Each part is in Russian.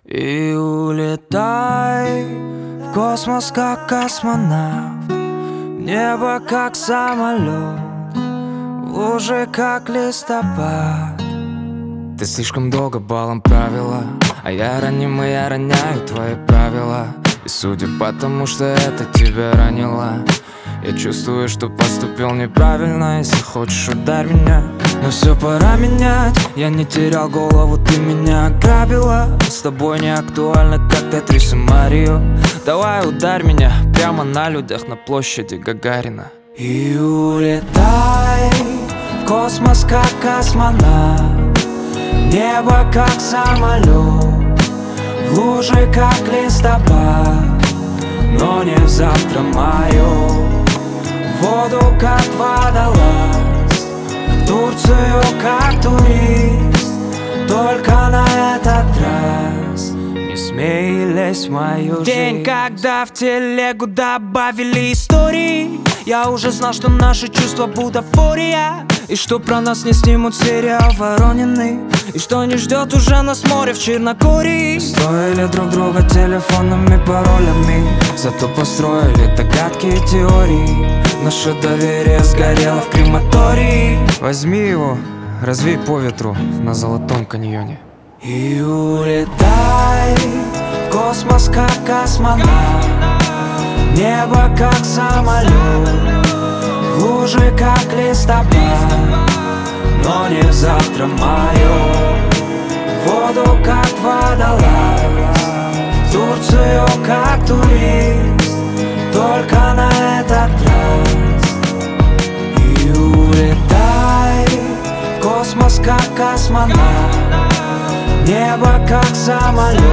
И улетай в космос, как космонавт, в небо, как самолет, в лужи, как листопад. Ты слишком долго балом правила, а я раним, и я роняю твои правила. И судя по тому, что это тебя ранило, я чувствую, что поступил неправильно. Если хочешь, ударь меня, но все пора менять. Я не терял голову, ты меня ограбила. С тобой не актуально, как Тетрис и Марио. Давай ударь меня прямо на людях на площади Гагарина. И улетай в космос, как космонавт, в небо, как самолет, в лужи, как листопад, но не в завтра мое. В воду, как водолаз, в Турцию, как турист, только на этот раз не смей лезть в мою жизнь. День, когда в телегу добавили истории, я уже знал, что наши чувства бутафория, и что про нас не снимут сериал Воронины, и что не ждет уже нас море в Черногории. Строили друг друга телефонными паролями, зато построили догадки и теории. Наше доверие сгорело в крематории. Возьми его, развей по ветру на Золотом каньоне. И улетай в космос, как космонавт, в небо, как самолет, в лужи, как листопад, но не в завтра мое. В воду, как водолаз, в Турцию, как турист, только на этот раз. И улетай в космос, как космонавт, в небо, как самолет,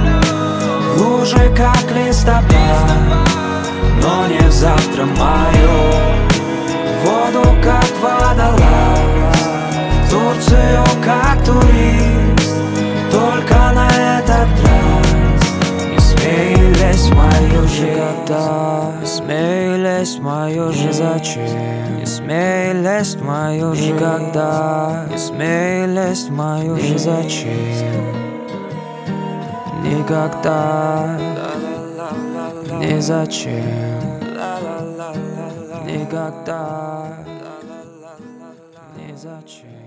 в лужи, как листопад, но не в завтра мое. В воду, как водолаз, в Турцию, как турист, только на этот раз не смей лезть в мою жизнь. Никогда не смей лезть в мою жизнь. Зачем? Не смей лезть в мою жизнь. Никогда не смей лезть в мою жизнь. Зачем? Никогда, ни зачем. Никогда, ни зачем.